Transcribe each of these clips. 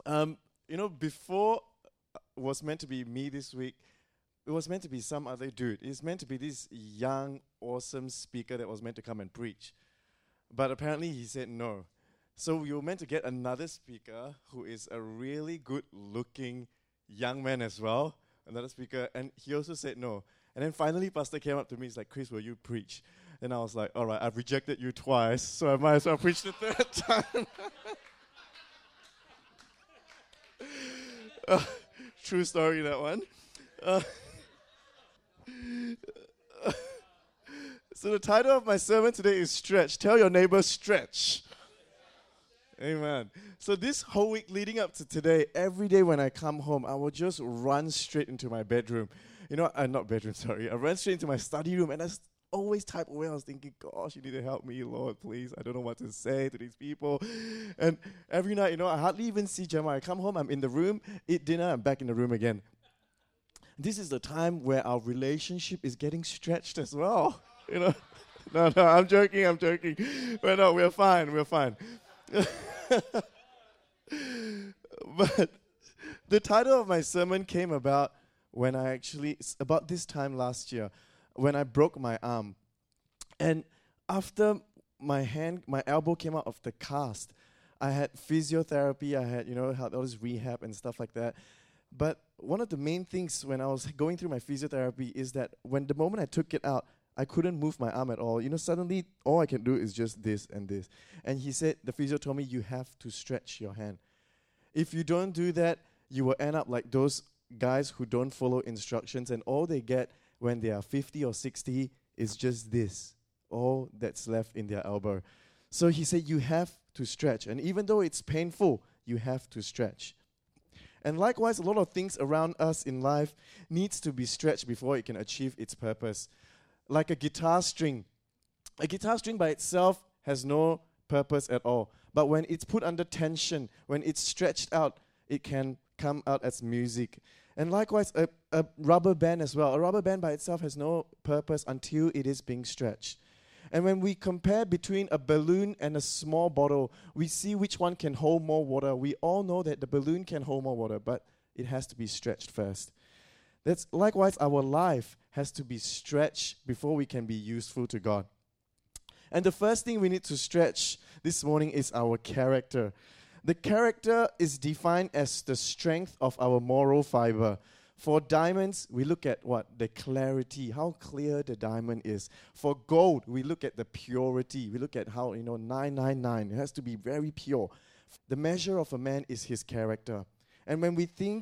Before was meant to be me this week, it was meant to be some other dude. It's meant to be this young, awesome speaker that was meant to come and preach. But apparently he said no. So we were meant to get another speaker who is a really good-looking young man as well, another speaker, and he also said no. And then finally, Pastor came up to me, he's like, Chris, will you preach? And I was like, all right, I've rejected you twice, so I might as well preach the third time. True story, that one. So the title of my sermon today is Stretch. Tell your neighbor, stretch. Amen. So this whole week leading up to today, every day when I come home, I will just run straight into my bedroom. Not bedroom, sorry. I ran straight into my study room and I always type away. I was thinking, gosh, you need to help me, Lord, please. I don't know what to say to these people. And every night, I hardly even see Jeremiah. I come home, I'm in the room, eat dinner, I'm back in the room again. This is the time where our relationship is getting stretched as well. No, I'm joking. But no, we're fine. But the title of my sermon came about about this time last year, when I broke my arm. And after my elbow came out of the cast, I had physiotherapy, I had all this rehab and stuff like that. But one of the main things when I was going through my physiotherapy is that the moment I took it out, I couldn't move my arm at all. Suddenly all I can do is just this and this. And the physio told me, you have to stretch your hand. If you don't do that, you will end up like those guys who don't follow instructions, and all they get when they are 50 or 60 is just this, all that's left in their elbow. So he said, you have to stretch. And even though it's painful, you have to stretch. And likewise, a lot of things around us in life needs to be stretched before it can achieve its purpose. Like a guitar string. A guitar string by itself has no purpose at all. But when it's put under tension, when it's stretched out, it can come out as music. And likewise, a rubber band as well. A rubber band by itself has no purpose until it is being stretched. And when we compare between a balloon and a small bottle, we see which one can hold more water. We all know that the balloon can hold more water, but it has to be stretched first. That's likewise, our life has to be stretched before we can be useful to God. And the first thing we need to stretch this morning is our character. The character is defined as the strength of our moral fiber. For diamonds, we look at what? The clarity, how clear the diamond is. For gold, we look at the purity. We look at how, 999, it has to be very pure. The measure of a man is his character. And when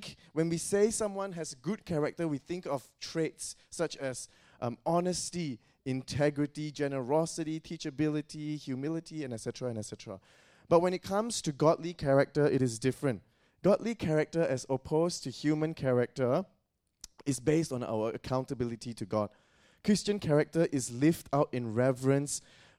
we say someone has good character, we think of traits such as honesty, integrity, generosity, teachability, humility, and etc., and etc. But when it comes to godly character, it is different. Godly character, as opposed to human character, is based on our accountability to God. Christian character is lived out in reverence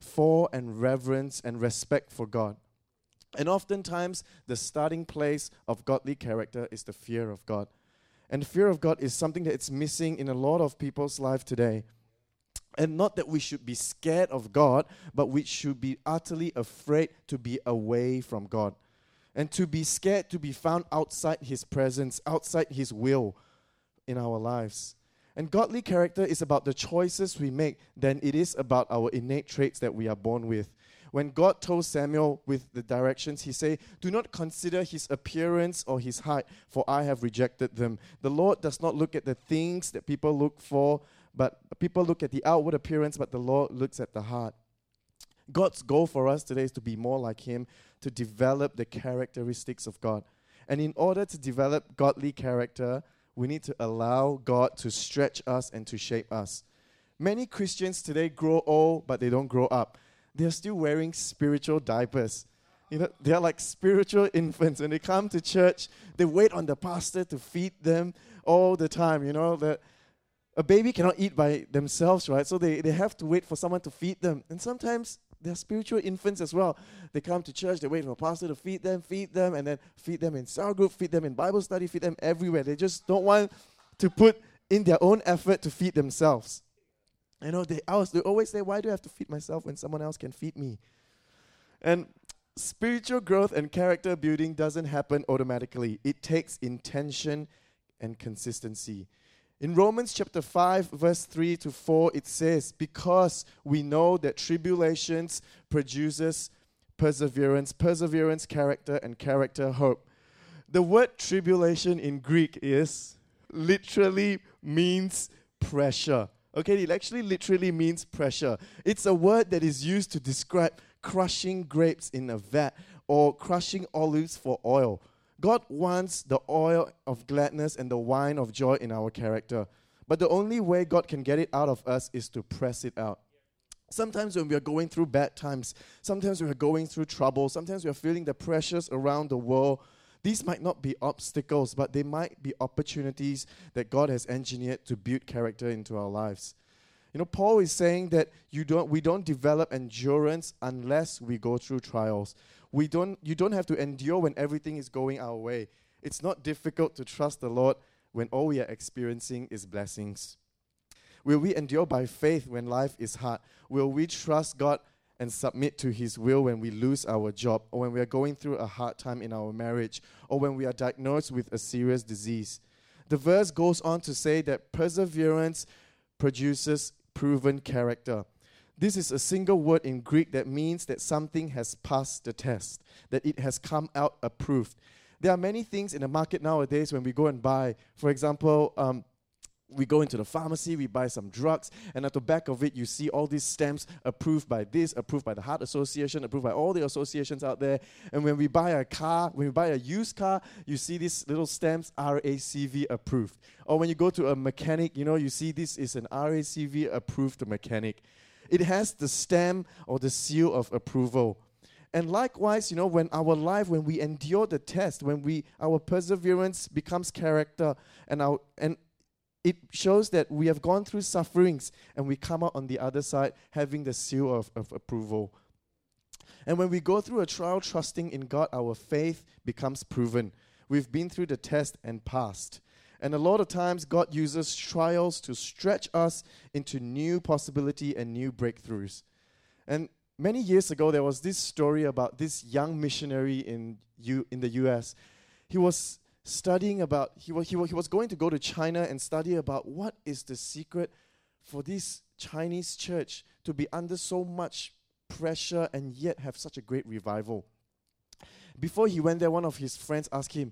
and respect for God. And oftentimes, the starting place of godly character is the fear of God. And the fear of God is something that is missing in a lot of people's life today. And not that we should be scared of God, but we should be utterly afraid to be away from God. And to be scared to be found outside His presence, outside His will in our lives. And godly character is about the choices we make than it is about our innate traits that we are born with. When God told Samuel with the directions, He said, do not consider his appearance or his height, for I have rejected them. The Lord does not look at the things that people look for, but people look at the outward appearance, but the Lord looks at the heart. God's goal for us today is to be more like Him, to develop the characteristics of God. And in order to develop godly character, we need to allow God to stretch us and to shape us. Many Christians today grow old, but they don't grow up. They're still wearing spiritual diapers. They're like spiritual infants. When they come to church, they wait on the pastor to feed them all the time. That a baby cannot eat by themselves, right? So they have to wait for someone to feed them. And sometimes they're spiritual infants as well. They come to church, they wait for a pastor to feed them, and then feed them in cell group, feed them in Bible study, feed them everywhere. They just don't want to put in their own effort to feed themselves. They always say, why do I have to feed myself when someone else can feed me? And Spiritual growth and character building doesn't happen automatically. It takes intention and consistency. In Romans chapter 5, verse 3 to 4, it says, because we know that tribulations produces perseverance, perseverance, character, and character, hope. The word tribulation in Greek literally means pressure. Okay, it actually literally means pressure. It's a word that is used to describe crushing grapes in a vat or crushing olives for oil. God wants the oil of gladness and the wine of joy in our character. But the only way God can get it out of us is to press it out. Sometimes when we are going through bad times, sometimes we are going through trouble, sometimes we are feeling the pressures around the world. These might not be obstacles, but they might be opportunities that God has engineered to build character into our lives. You know, Paul is saying that we don't develop endurance unless we go through trials. You don't have to endure when everything is going our way. It's not difficult to trust the Lord when all we are experiencing is blessings. Will we endure by faith when life is hard? Will we trust God and submit to His will when we lose our job, or when we are going through a hard time in our marriage, or when we are diagnosed with a serious disease? The verse goes on to say that perseverance produces proven character. This is a single word in Greek that means that something has passed the test, that it has come out approved. There are many things in the market nowadays when we go and buy. For example, we go into the pharmacy, we buy some drugs, and at the back of it, you see all these stamps approved by this, approved by the Heart Association, approved by all the associations out there. And when we buy a car, when we buy a used car, you see these little stamps, RACV approved. Or when you go to a mechanic, you see this is an RACV approved mechanic. It has the stamp or the seal of approval. And likewise, when we endure the test, when our perseverance becomes character, and it shows that we have gone through sufferings and we come out on the other side having the seal of approval. And when we go through a trial trusting in God, our faith becomes proven. We've been through the test and passed. And a lot of times God uses trials to stretch us into new possibility and new breakthroughs. And many years ago, there was this story about this young missionary in the U.S. He was studying about, he was going to go to China and study about what is the secret for this Chinese church to be under so much pressure and yet have such a great revival. Before he went there, one of his friends asked him,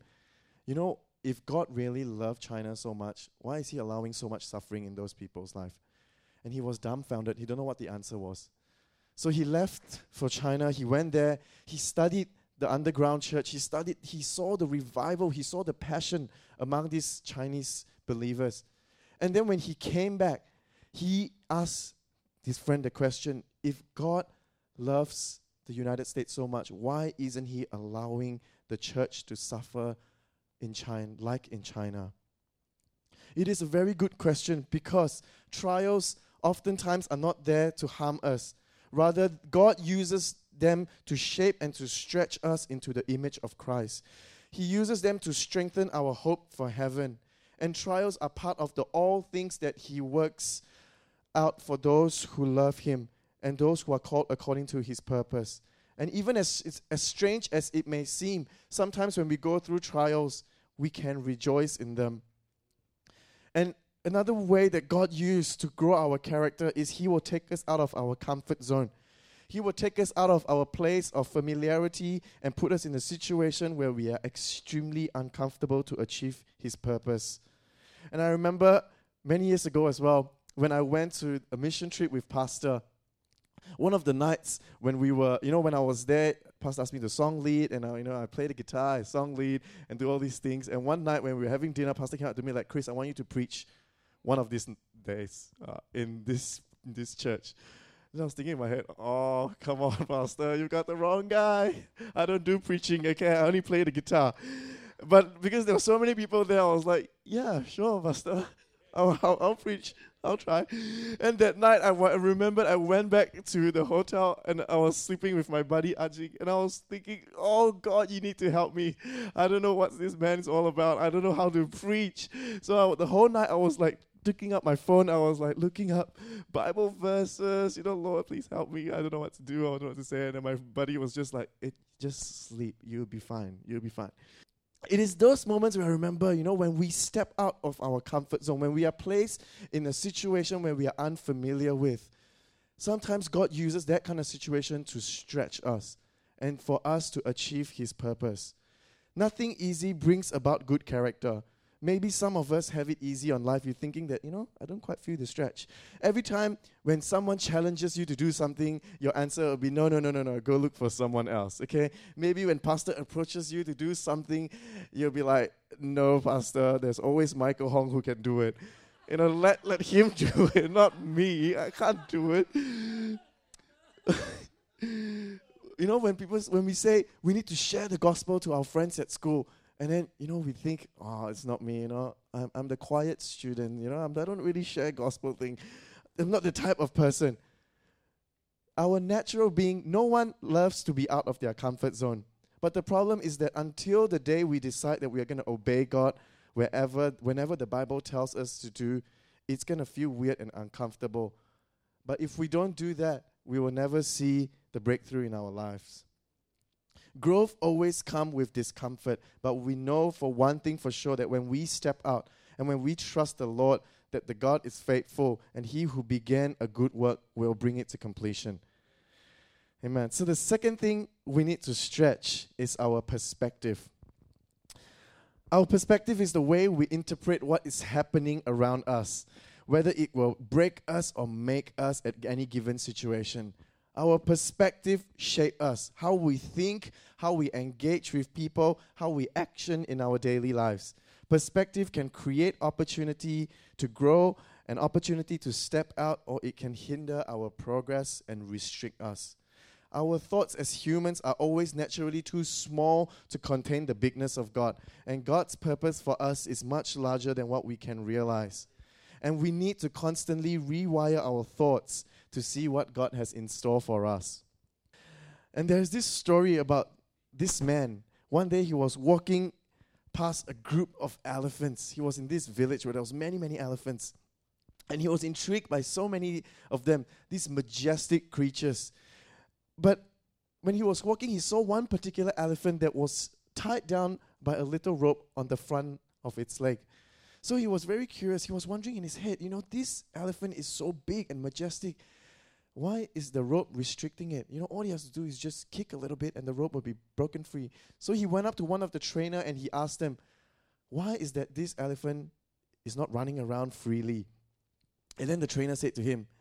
if God really loved China so much, why is He allowing so much suffering in those people's life? And he was dumbfounded. He didn't know what the answer was. So he left for China. He went there. He studied the underground church. He saw the revival. He saw the passion among these Chinese believers. And then when he came back, he asked his friend the question, if God loves the United States so much, why isn't He allowing the church to suffer in China, like in China? It is a very good question because trials oftentimes are not there to harm us. Rather, God uses them to shape and to stretch us into the image of Christ. He uses them to strengthen our hope for heaven. And trials are part of the all things that He works out for those who love Him and those who are called according to His purpose. And even as strange as it may seem, sometimes when we go through trials, we can rejoice in them. And another way that God used to grow our character is He will take us out of our comfort zone. He will take us out of our place of familiarity and put us in a situation where we are extremely uncomfortable to achieve His purpose. And I remember many years ago as well, when I went to a mission trip with Pastor, one of the nights when we were, when I was there, Pastor asked me to song lead, and I play the guitar, I song lead, and do all these things. And one night when we were having dinner, Pastor came up to me like, Chris, I want you to preach one of these days in this church. And I was thinking in my head, oh, come on, Pastor, you got the wrong guy. I don't do preaching, okay? I only play the guitar. But because there were so many people there, I was like, yeah, sure, Pastor. I'll preach. I'll try. And that night, I remembered I went back to the hotel and I was sleeping with my buddy Ajik. And I was thinking, oh God, you need to help me. I don't know what this man is all about. I don't know how to preach. So the whole night I was like picking up my phone, I was like looking up Bible verses. Lord, please help me. I don't know what to do. I don't know what to say. And then my buddy was just like, just sleep. You'll be fine. You'll be fine. It is those moments where I remember, when we step out of our comfort zone, when we are placed in a situation where we are unfamiliar with. Sometimes God uses that kind of situation to stretch us and for us to achieve His purpose. Nothing easy brings about good character. Maybe some of us have it easy on life. You're thinking that, I don't quite feel the stretch. Every time when someone challenges you to do something, your answer will be, no, go look for someone else, okay? Maybe when pastor approaches you to do something, you'll be like, no, pastor, there's always Michael Hong who can do it. Let him do it, not me. I can't do it. When we say we need to share the gospel to our friends at school, and then, we think, it's not me, I'm the quiet student, I don't really share gospel thing. I'm not the type of person. Our natural being, no one loves to be out of their comfort zone. But the problem is that until the day we decide that we are going to obey God, whenever the Bible tells us to do, it's going to feel weird and uncomfortable. But if we don't do that, we will never see the breakthrough in our lives. Growth always comes with discomfort, but we know for one thing for sure that when we step out and when we trust the Lord, that the God is faithful and He who began a good work will bring it to completion. Amen. So the second thing we need to stretch is our perspective. Our perspective is the way we interpret what is happening around us, whether it will break us or make us at any given situation. Our perspective shapes us, how we think, how we engage with people, how we action in our daily lives. Perspective can create opportunity to grow, an opportunity to step out, or it can hinder our progress and restrict us. Our thoughts as humans are always naturally too small to contain the bigness of God. And God's purpose for us is much larger than what we can realize. And we need to constantly rewire our thoughts to see what God has in store for us. And there's this story about this man. One day he was walking past a group of elephants. He was in this village where there was many, many elephants. And he was intrigued by so many of them, these majestic creatures. But when he was walking, he saw one particular elephant that was tied down by a little rope on the front of its leg. So he was very curious. He was wondering in his head, this elephant is so big and majestic. Why is the rope restricting it? All he has to do is just kick a little bit and the rope will be broken free. So he went up to one of the trainer and he asked them, why is that this elephant is not running around freely? And then the trainer said to him,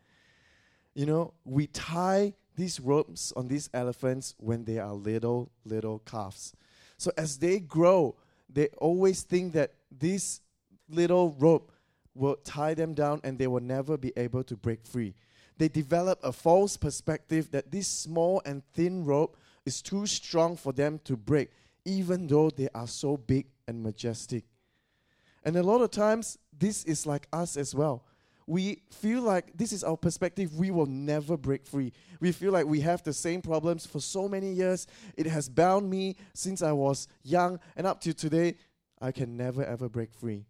we tie these ropes on these elephants when they are little calves. So as they grow, they always think that this little rope will tie them down and they will never be able to break free. They develop a false perspective that this small and thin rope is too strong for them to break, even though they are so big and majestic. And a lot of times, this is like us as well. We feel like this is our perspective, we will never break free. We feel like we have the same problems for so many years. It has bound me since I was young, and up to today, I can never ever break free.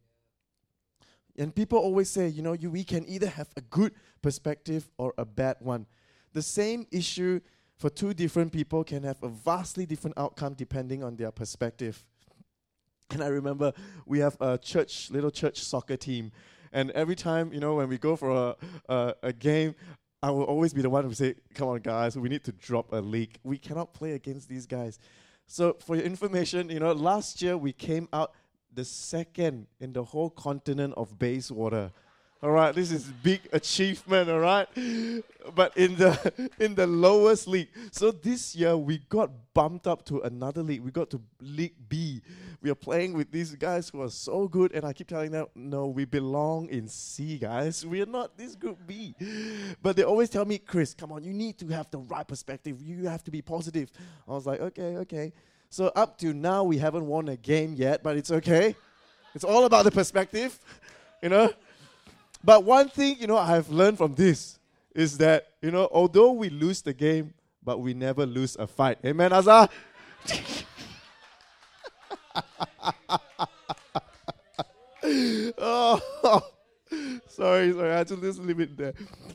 And people always say, we can either have a good perspective or a bad one. The same issue for two different people can have a vastly different outcome depending on their perspective. And I remember we have a little church soccer team. And every time, when we go for a game, I will always be the one who say, come on guys, we need to drop a league. We cannot play against these guys. So for your information, last year we came out the second in the whole continent of Bayswater. All right, this is big achievement, all right? But in the lowest league. So this year we got bumped up to another league. We got to League B. We are playing with these guys who are so good, and I keep telling them, no, we belong in C, guys. We are not this group B. But they always tell me, Chris, come on, you need to have the right perspective. You have to be positive. I was like, okay. So up to now, we haven't won a game yet, but it's okay. It's all about the perspective, But one thing, I have learned from this is that, although we lose the game, but we never lose a fight. Amen, Azhar? I just leave it there.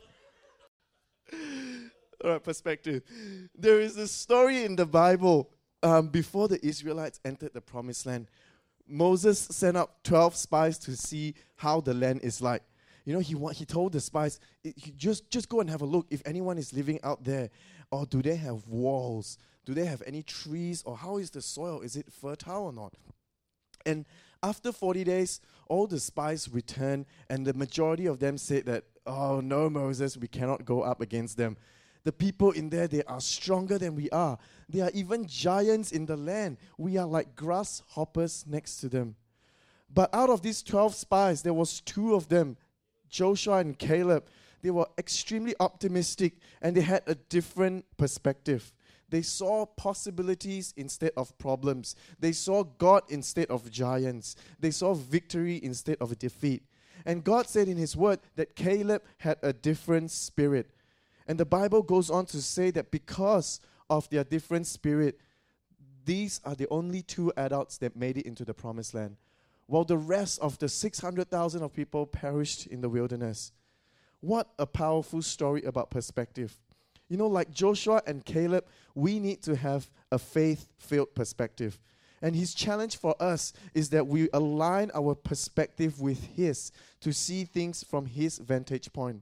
All right, perspective. There is a story in the Bible before the Israelites entered the promised land. Moses sent out 12 spies to see how the land is like. You know, he told the spies, just go and have a look if anyone is living out there. Or do they have walls? Do they have any trees? Or how is the soil? Is it fertile or not? And after 40 days, all the spies returned, and the majority of them said that, oh no, Moses, we cannot go up against them. The people in there, they are stronger than we are. There are even giants in the land. We are like grasshoppers next to them. But out of these 12 spies, there was 2 of them, Joshua and Caleb. They were extremely optimistic, and they had a different perspective. They saw possibilities instead of problems. They saw God instead of giants. They saw victory instead of defeat. And God said in His word that Caleb had a different spirit. And the Bible goes on to say that because of their different spirit, these are the only 2 adults that made it into the promised land, while the rest of the 600,000 of people perished in the wilderness. What a powerful story about perspective. You know, like Joshua and Caleb, we need to have a faith-filled perspective. And his challenge for us is that we align our perspective with his to see things from his vantage point.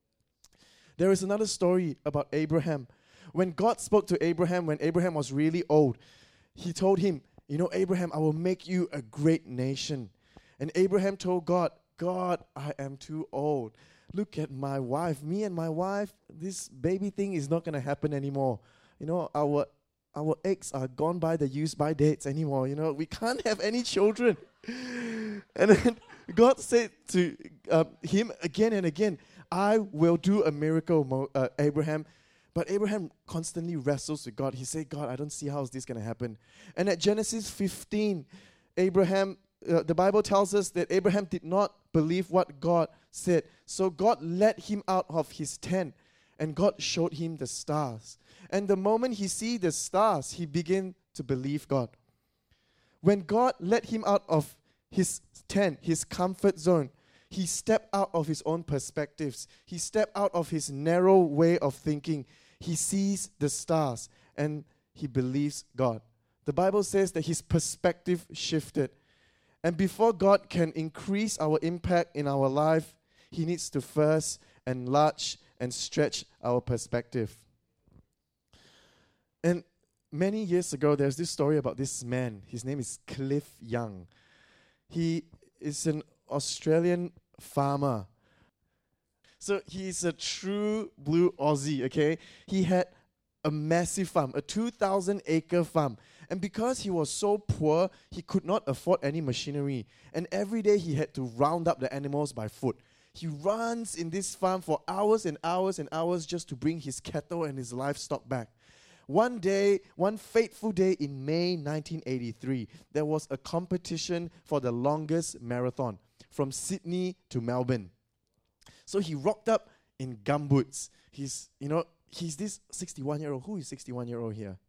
There is another story about Abraham. When God spoke to Abraham, when Abraham was really old, He told him, you know, Abraham, I will make you a great nation. And Abraham told God, God, I am too old. Look at my wife. Me and my wife, this baby thing is not going to happen anymore. You know, our eggs are gone by the use-by dates anymore. You know, we can't have any children. And then God said to him again and again, I will do a miracle, Abraham. But Abraham constantly wrestles with God. He said, God, I don't see how is this going to happen. And at Genesis 15, Abraham, the Bible tells us that Abraham did not believe what God said. So God led him out of his tent, and God showed him the stars. And the moment he see the stars, he began to believe God. When God led him out of his tent, his comfort zone, he stepped out of his own perspectives. He stepped out of his narrow way of thinking. He sees the stars and he believes God. The Bible says that his perspective shifted. And before God can increase our impact in our life, He needs to first enlarge and stretch our perspective. And many years ago, there's this story about this man. His name is Cliff Young. He is an Australian farmer. So he's a true blue Aussie, okay? He had a massive farm, a 2,000-acre farm. And because he was so poor, he could not afford any machinery. And every day he had to round up the animals by foot. He runs in this farm for hours and hours and hours just to bring his cattle and his livestock back. One day, one fateful day in May 1983, there was a competition for the longest marathon from Sydney to Melbourne. So he rocked up in gumboots. He's this 61-year-old. Who is 61-year-old here?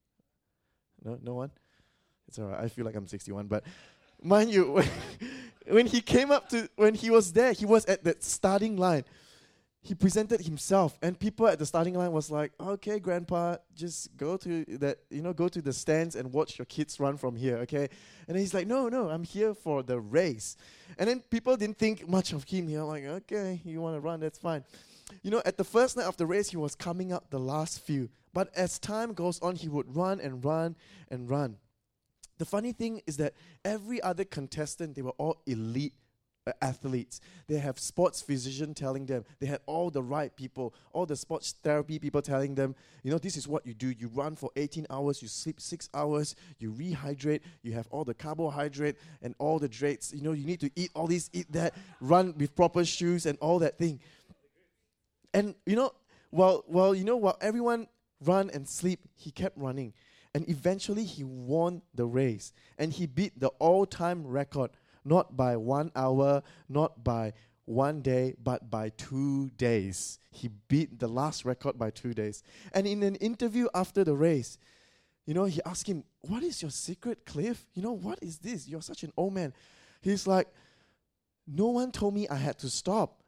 No one? It's all right. I feel like I'm 61. But mind you, when he was there, he was at the starting line. He presented himself, and people at the starting line was like, okay, Grandpa, just go to the stands and watch your kids run from here, okay? And then he's like, no, I'm here for the race. And then people didn't think much of him. You're like, okay, you want to run, that's fine. You know, at the first night of the race, he was coming up the last few. But as time goes on, he would run and run and run. The funny thing is that every other contestant, they were all elite athletes. They have sports physician telling them. They had all the right people, all the sports therapy people telling them, you know, this is what you do. You run for 18 hours, you sleep 6 hours, you rehydrate, you have all the carbohydrate and all the drates. You know, you need to eat all this, eat that, run with proper shoes and all that thing. And, you know, while everyone run and sleep, he kept running. And eventually he won the race. And he beat the all-time record. Not by 1 hour, not by 1 day, but by 2 days. He beat the last record by 2 days. And in an interview after the race, you know, he asked him, what is your secret, Cliff? You know, what is this? You're such an old man. He's like, no one told me I had to stop.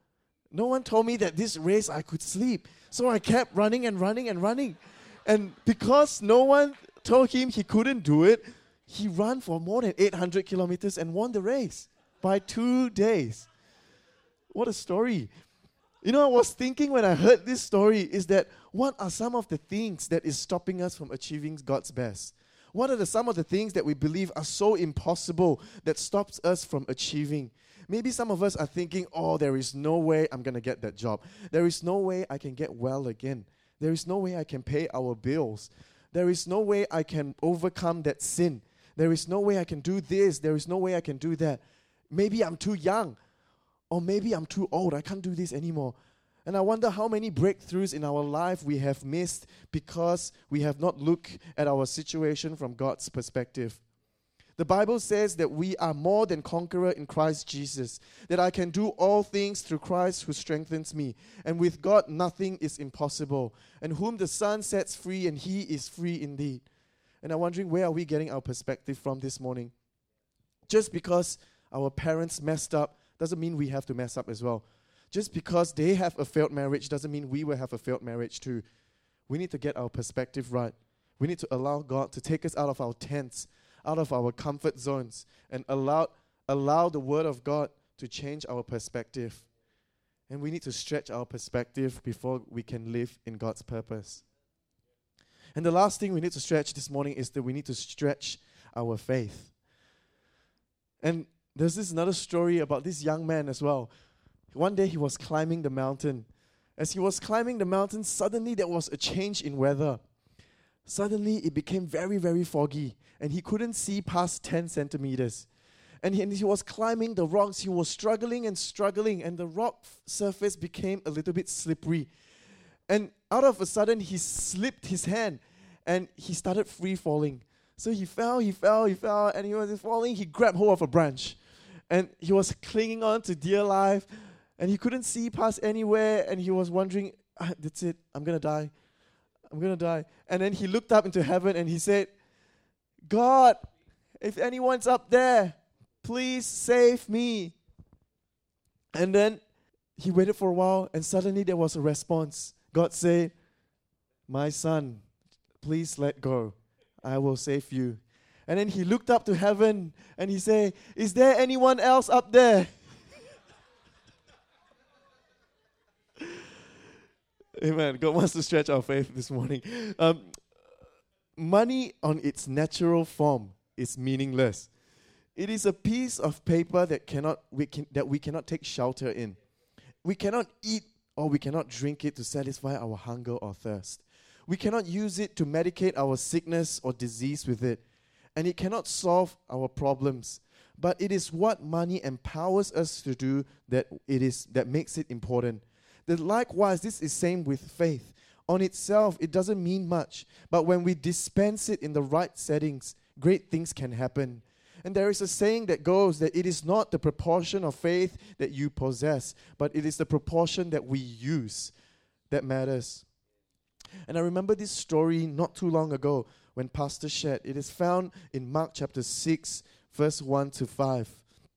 No one told me that this race I could sleep. So I kept running and running and running. And because no one told him he couldn't do it, he ran for more than 800 kilometers and won the race by 2 days. What a story. You know, I was thinking when I heard this story is that what are some of the things that is stopping us from achieving God's best? What are some of the things that we believe are so impossible that stops us from achieving? Maybe some of us are thinking, oh, there is no way I'm going to get that job. There is no way I can get well again. There is no way I can pay our bills. There is no way I can overcome that sin. There is no way I can do this. There is no way I can do that. Maybe I'm too young. Or maybe I'm too old. I can't do this anymore. And I wonder how many breakthroughs in our life we have missed because we have not looked at our situation from God's perspective. The Bible says that we are more than conqueror in Christ Jesus, that I can do all things through Christ who strengthens me. And with God, nothing is impossible. And whom the Son sets free, and he is free indeed. And I'm wondering, where are we getting our perspective from this morning? Just because our parents messed up doesn't mean we have to mess up as well. Just because they have a failed marriage doesn't mean we will have a failed marriage too. We need to get our perspective right. We need to allow God to take us out of our tents, out of our comfort zones, and allow the Word of God to change our perspective. And we need to stretch our perspective before we can live in God's purpose. And the last thing we need to stretch this morning is that we need to stretch our faith. And there's this another story about this young man as well. One day he was climbing the mountain. As he was climbing the mountain, suddenly there was a change in weather. Suddenly it became very, very foggy, and he couldn't see past 10 centimeters. And he was climbing the rocks. He was struggling, and the rock surface became a little bit slippery. And out of a sudden, he slipped his hand, and he started free falling. So he fell, and he was falling. He grabbed hold of a branch, and he was clinging on to dear life, and he couldn't see past anywhere, and he was wondering, that's it, I'm going to die. And then he looked up into heaven, and he said, God, if anyone's up there, please save me. And then he waited for a while, and suddenly there was a response. God said, my son, please let go. I will save you. And then he looked up to heaven, and he said, is there anyone else up there? Amen. God wants to stretch our faith this morning. Money on its natural form is meaningless. It is a piece of paper that we cannot take shelter in. We cannot eat or we cannot drink it to satisfy our hunger or thirst. We cannot use it to medicate our sickness or disease with it. And it cannot solve our problems. But it is what money empowers us to do that makes it important. That likewise, this is same with faith. On itself, it doesn't mean much. But when we dispense it in the right settings, great things can happen. And there is a saying that goes that it is not the proportion of faith that you possess, but it is the proportion that we use that matters. And I remember this story not too long ago when Pastor shared. It is found in Mark chapter 6, verse 1 to 5.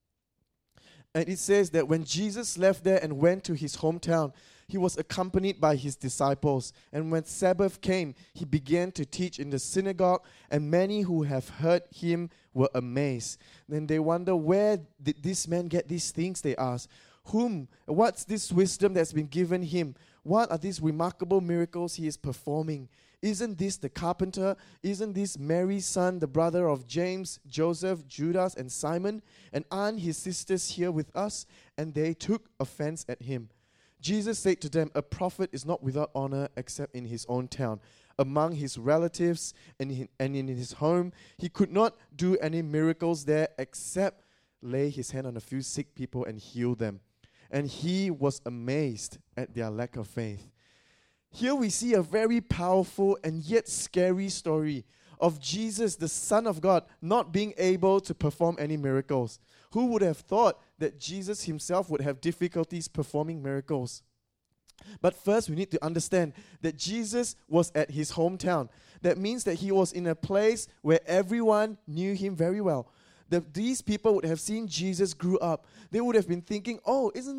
And it says that when Jesus left there and went to his hometown, he was accompanied by his disciples. And when Sabbath came, he began to teach in the synagogue, and many who have heard him were amazed. Then they wonder, where did this man get these things, they ask. What's this wisdom that's been given him? What are these remarkable miracles he is performing? Isn't this the carpenter? Isn't this Mary's son, the brother of James, Joseph, Judas, and Simon? And aren't his sisters here with us? And they took offense at him. Jesus said to them, a prophet is not without honor except in his own town, among his relatives, and in his home. He could not do any miracles there except lay his hand on a few sick people and heal them. And he was amazed at their lack of faith. Here we see a very powerful and yet scary story of Jesus, the Son of God, not being able to perform any miracles. Who would have thought that Jesus himself would have difficulties performing miracles? But first, we need to understand that Jesus was at his hometown. That means that he was in a place where everyone knew him very well. These people would have seen Jesus grew up. They would have been thinking, oh, isn't it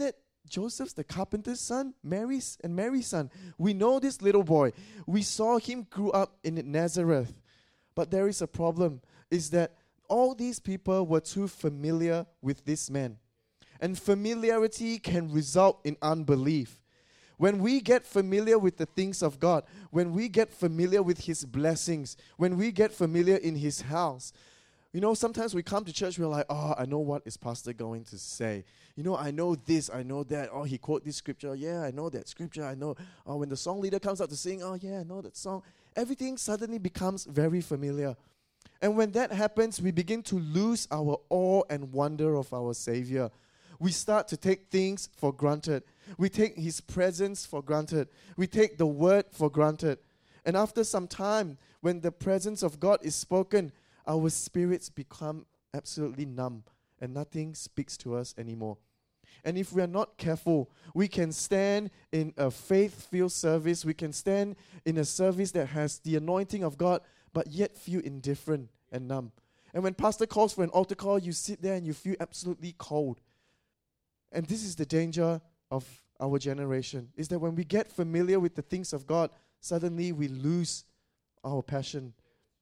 Joseph's the carpenter's son, Mary's son. We know this little boy. We saw him grew up in Nazareth. But there is a problem, is that all these people were too familiar with this man. And familiarity can result in unbelief. When we get familiar with the things of God, when we get familiar with His blessings, when we get familiar in His house, sometimes we come to church, we're like, oh, I know what is pastor going to say. I know this, I know that. Oh, he quote this scripture. Yeah, I know that scripture. I know. Oh, when the song leader comes out to sing, oh, yeah, I know that song. Everything suddenly becomes very familiar. And when that happens, we begin to lose our awe and wonder of our Savior. We start to take things for granted. We take His presence for granted. We take the word for granted. And after some time, when the presence of God is spoken, our spirits become absolutely numb and nothing speaks to us anymore. And if we are not careful, we can stand in a faith-filled service. We can stand in a service that has the anointing of God, but yet feel indifferent and numb. And when pastor calls for an altar call, you sit there and you feel absolutely cold. And this is the danger of our generation, is that when we get familiar with the things of God, suddenly we lose our passion.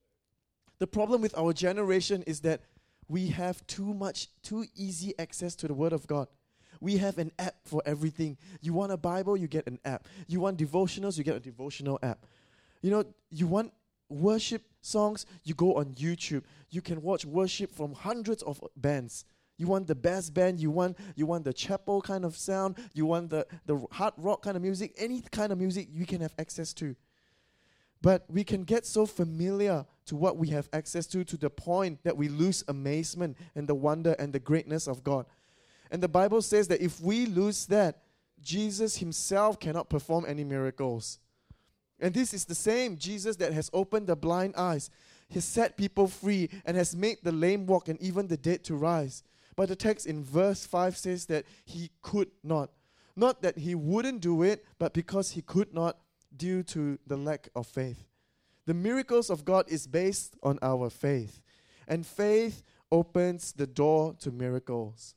The problem with our generation is that we have too easy access to the Word of God. We have an app for everything. You want a Bible, you get an app. You want devotionals, you get a devotional app. You want worship songs, you go on YouTube. You can watch worship from hundreds of bands. You want the best band, you want the chapel kind of sound, you want the hard rock kind of music, any kind of music you can have access to. But we can get so familiar to what we have access to the point that we lose amazement and the wonder and the greatness of God. And the Bible says that if we lose that, Jesus Himself cannot perform any miracles. And this is the same Jesus that has opened the blind eyes, has set people free, and has made the lame walk and even the dead to rise. But the text in verse 5 says that He could not. Not that He wouldn't do it, but because He could not due to the lack of faith. The miracles of God is based on our faith. And faith opens the door to miracles.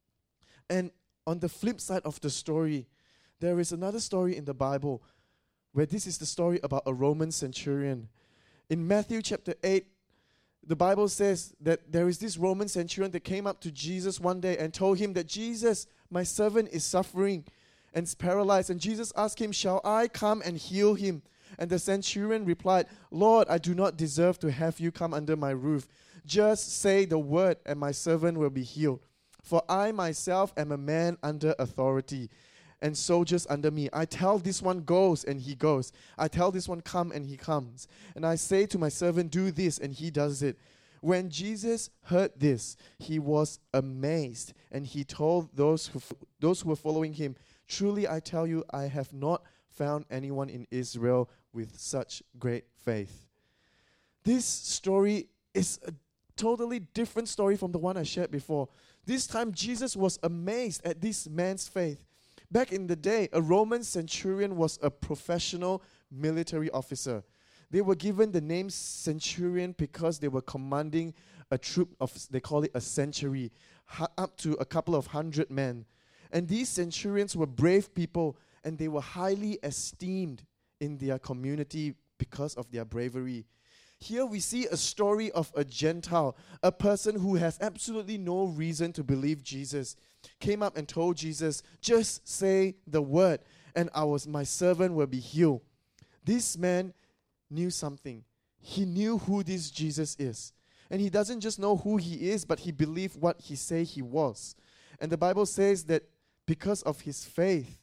And on the flip side of the story, there is another story in the Bible where this is the story about a Roman centurion. In Matthew chapter 8, the Bible says that there is this Roman centurion that came up to Jesus one day and told Him that, Jesus, my servant is suffering and is paralyzed. And Jesus asked him, shall I come and heal him? And the centurion replied, Lord, I do not deserve to have you come under my roof. Just say the word and my servant will be healed. For I myself am a man under authority and soldiers under me. I tell this one goes and he goes. I tell this one come and he comes. And I say to my servant do this and he does it. When Jesus heard this, He was amazed and He told those who were following Him, truly I tell you, I have not found anyone in Israel with such great faith. This story is a totally different story from the one I shared before. This time Jesus was amazed at this man's faith. Back in the day, a Roman centurion was a professional military officer. They were given the name centurion because they were commanding a troop of, they call it a century, up to a couple of 100 men. And these centurions were brave people, and they were highly esteemed in their community because of their bravery. Here we see a story of a Gentile, a person who has absolutely no reason to believe Jesus, came up and told Jesus, just say the word, and my servant will be healed. This man knew something. He knew who this Jesus is. And he doesn't just know who He is, but he believed what He said He was. And the Bible says that because of his faith,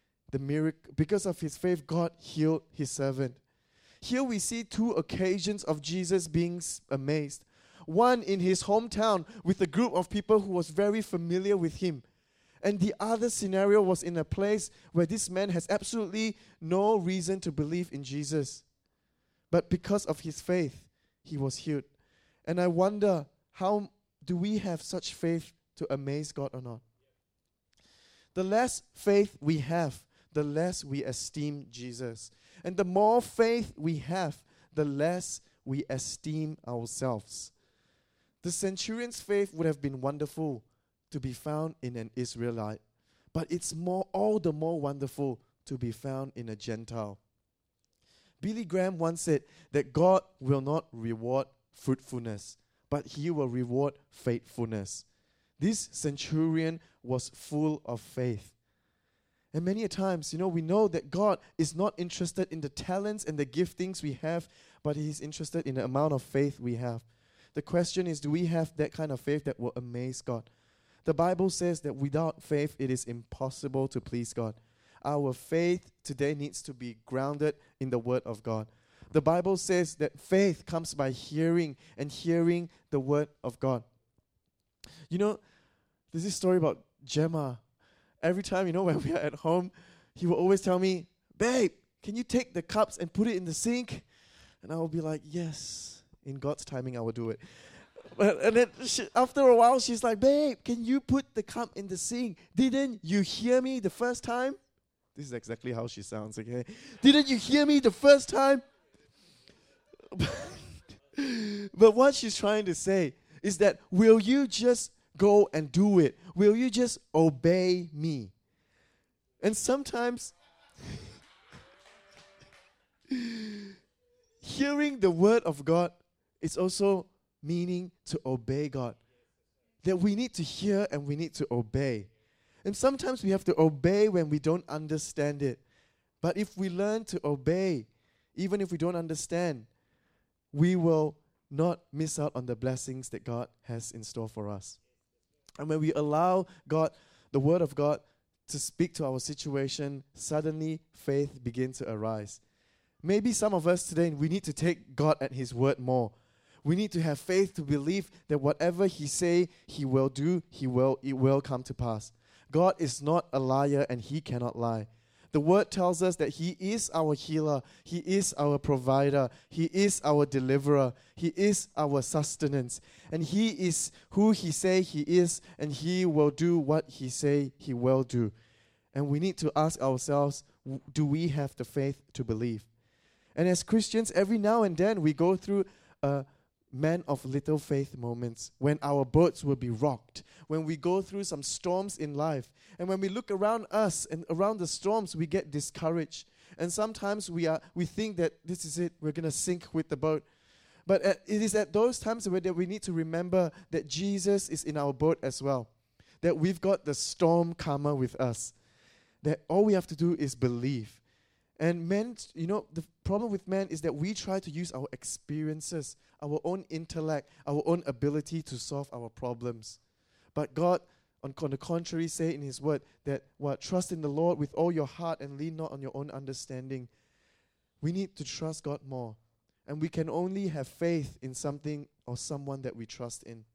God healed His servant. Here we see two occasions of Jesus being amazed. One in His hometown with a group of people who was very familiar with Him. And the other scenario was in a place where this man has absolutely no reason to believe in Jesus. But because of his faith, he was healed. And I wonder, how do we have such faith to amaze God or not? The less faith we have, the less we esteem Jesus. And the more faith we have, the less we esteem ourselves. The centurion's faith would have been wonderful to be found in an Israelite. but it's all the more wonderful to be found in a Gentile. Billy Graham once said that God will not reward fruitfulness, but He will reward faithfulness. This centurion was full of faith. And many a times, we know that God is not interested in the talents and the giftings we have, but He is interested in the amount of faith we have. The question is, do we have that kind of faith that will amaze God? The Bible says that without faith, it is impossible to please God. Our faith today needs to be grounded in the Word of God. The Bible says that faith comes by hearing, and hearing the Word of God. There's this story about Gemma. Every time, when we are at home, he will always tell me, "Babe, can you take the cups and put it in the sink?" And I will be like, "Yes, in God's timing, I will do it." And then after a while, she's like, "Babe, can you put the cup in the sink? Didn't you hear me the first time?" This is exactly how she sounds, okay? "Didn't you hear me the first time?" But what she's trying to say is that, will you just go and do it? Will you just obey me? And sometimes hearing the Word of God is also meaning to obey God. That we need to hear and we need to obey. And sometimes we have to obey when we don't understand it. But if we learn to obey, even if we don't understand, we will not miss out on the blessings that God has in store for us. And when we allow God, the Word of God, to speak to our situation, suddenly faith begins to arise. Maybe some of us today, we need to take God at His word more. We need to have faith to believe that whatever He say He will do, it will come to pass. God is not a liar and He cannot lie. The Word tells us that He is our healer, He is our provider, He is our deliverer, He is our sustenance, and He is who He say He is, and He will do what He say He will do. And we need to ask ourselves, do we have the faith to believe? And as Christians, every now and then we go through a man of little faith moments when our boats will be rocked, when we go through some storms in life, and when we look around us and around the storms, we get discouraged. And sometimes we think that this is it, we're going to sink with the boat. But it is at those times where we need to remember that Jesus is in our boat as well, that we've got the storm calmer with us, that all we have to do is believe. And men, the problem with men is that we try to use our experiences, our own intellect, our own ability to solve our problems. But God, on the contrary, say in His word that, trust in the Lord with all your heart and lean not on your own understanding. We need to trust God more. And we can only have faith in something or someone that we trust in.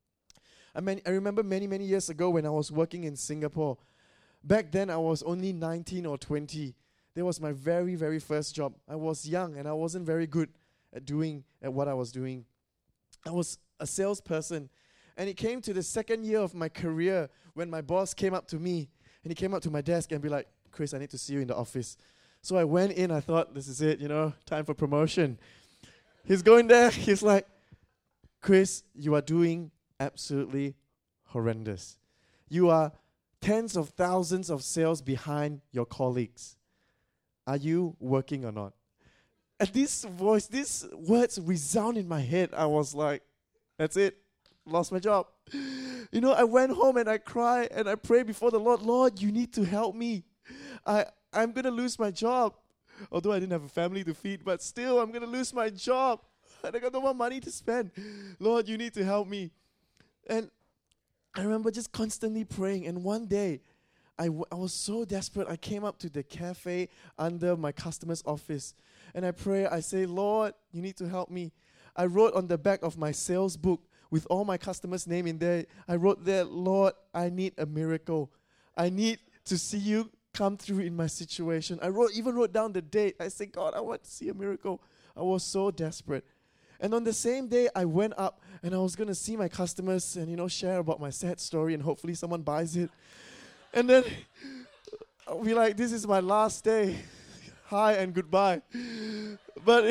I remember many, many years ago when I was working in Singapore. Back then, I was only 19 or 20. That was my very, very first job. I was young and I wasn't very good at what I was doing. I was a salesperson. And it came to the second year of my career when my boss came up to me and he came up to my desk and be like, "Chris, I need to see you in the office." So I went in, I thought, this is it, time for promotion. He's going there, he's like, "Chris, you are doing absolutely horrendous. You are tens of thousands of sales behind your colleagues. Are you working or not?" And these words resound in my head. I was like, that's it. Lost my job. I went home and I cried and I prayed before the Lord, "Lord, you need to help me. I'm going to lose my job." Although I didn't have a family to feed, but still, I'm going to lose my job. And I got no more money to spend. "Lord, you need to help me." And I remember just constantly praying. And one day, I was so desperate, I came up to the cafe under my customer's office. And I pray, I say, "Lord, you need to help me." I wrote on the back of my sales book, with all my customers' name in there, I wrote there, "Lord, I need a miracle. I need to see you come through in my situation." I even wrote down the date. I said, "God, I want to see a miracle." I was so desperate. And on the same day, I went up and I was going to see my customers and, share about my sad story and hopefully someone buys it. And then I'll be like, "This is my last day. Hi and goodbye." But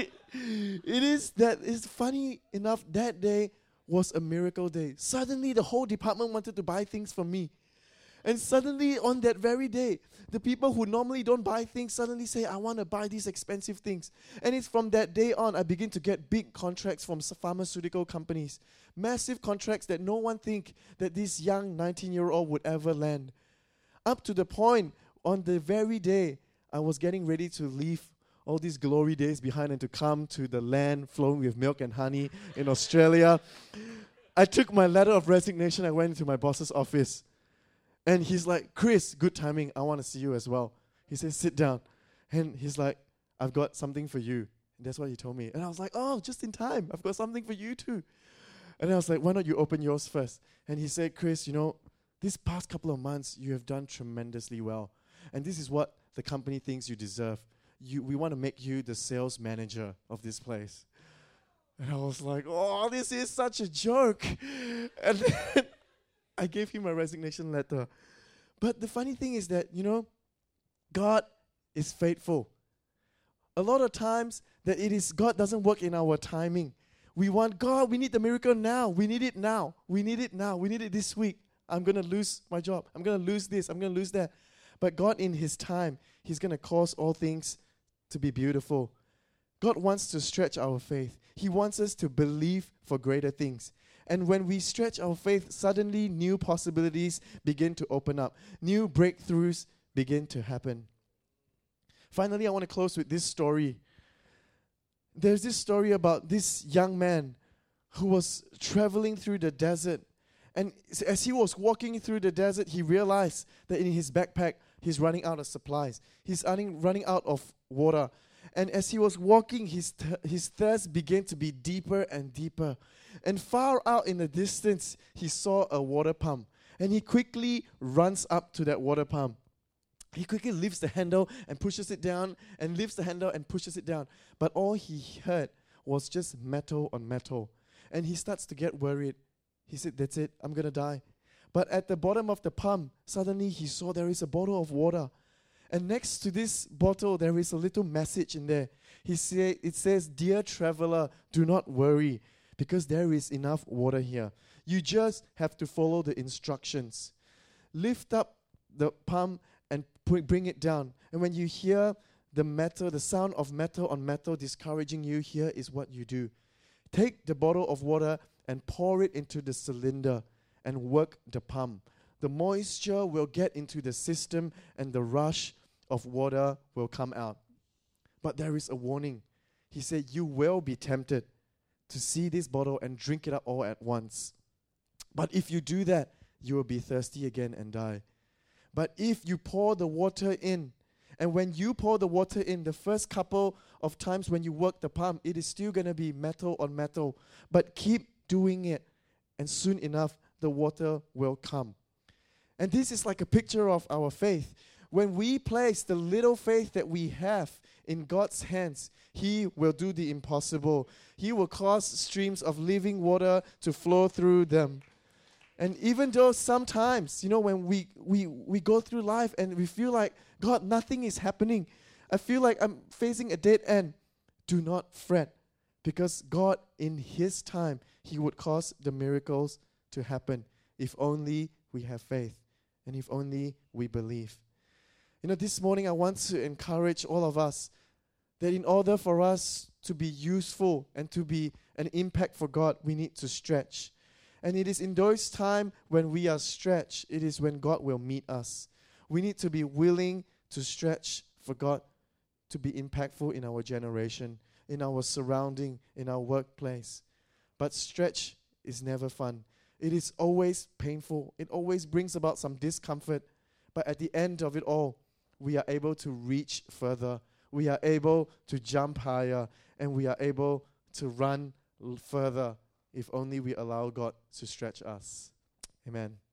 it's funny enough, that day was a miracle day. Suddenly, the whole department wanted to buy things from me. And suddenly, on that very day, the people who normally don't buy things suddenly say, I want to buy these expensive things. And it's from that day on, I begin to get big contracts from pharmaceutical companies. Massive contracts that no one think that this young 19-year-old would ever land. Up to the point, on the very day, I was getting ready to leave all these glory days behind and to come to the land flowing with milk and honey in Australia. I took my letter of resignation. I went into my boss's office. And he's like, Chris, good timing. I want to see you as well. He says, sit down. And he's like, I've got something for you. And that's what he told me. And I was like, oh, just in time. I've got something for you too. And I was like, why not you open yours first? And he said, Chris, you know, this past couple of months, you have done tremendously well. And this is what the company thinks you deserve. We want to make you the sales manager of this place. And I was like, oh, this is such a joke. And then I gave him a resignation letter. But the funny thing is that, you know, God is faithful. A lot of times that it is God doesn't work in our timing. We want, God, we need the miracle now. We need it now. We need it now. We need it this week. I'm going to lose my job. I'm going to lose this. I'm going to lose that. But God, in His time, He's going to cause all things to be beautiful. God wants to stretch our faith. He wants us to believe for greater things. And when we stretch our faith, suddenly new possibilities begin to open up. New breakthroughs begin to happen. Finally, I want to close with this story. There's this story about this young man who was traveling through the desert. And as he was walking through the desert, he realized that in his backpack, he's running out of supplies. He's running out of water. And as he was walking, his thirst began to be deeper and deeper. And far out in the distance, he saw a water pump. And he quickly runs up to that water pump. He quickly lifts the handle and pushes it down, and lifts the handle and pushes it down. But all he heard was just metal on metal. And he starts to get worried. He said, that's it, I'm going to die. But at the bottom of the pump, suddenly he saw there is a bottle of water. And next to this bottle, there is a little message in there. It says, dear traveler, do not worry, because there is enough water here. You just have to follow the instructions. Lift up the pump and bring it down. And when you hear the sound of metal on metal discouraging you, here is what you do. Take the bottle of water and pour it into the cylinder and work the pump. The moisture will get into the system and the rush of water will come out. But there is a warning. He said, you will be tempted to see this bottle and drink it up all at once. But if you do that, you will be thirsty again and die. But if you pour the water in, and when you pour the water in, the first couple of times when you work the pump, it is still going to be metal on metal. But keep doing it, and soon enough, the water will come. And this is like a picture of our faith. When we place the little faith that we have in God's hands, He will do the impossible. He will cause streams of living water to flow through them. And even though sometimes, when we go through life and we feel like, God, nothing is happening. I feel like I'm facing a dead end. Do not fret, because God, in His time, He would cause the miracles to happen if only we have faith and if only we believe. This morning I want to encourage all of us that in order for us to be useful and to be an impact for God, we need to stretch. And it is in those times when we are stretched, it is when God will meet us. We need to be willing to stretch for God to be impactful in our generation, in our surrounding, in our workplace. But stretch is never fun. It is always painful. It always brings about some discomfort. But at the end of it all, we are able to reach further. We are able to jump higher. And we are able to run further if only we allow God to stretch us. Amen.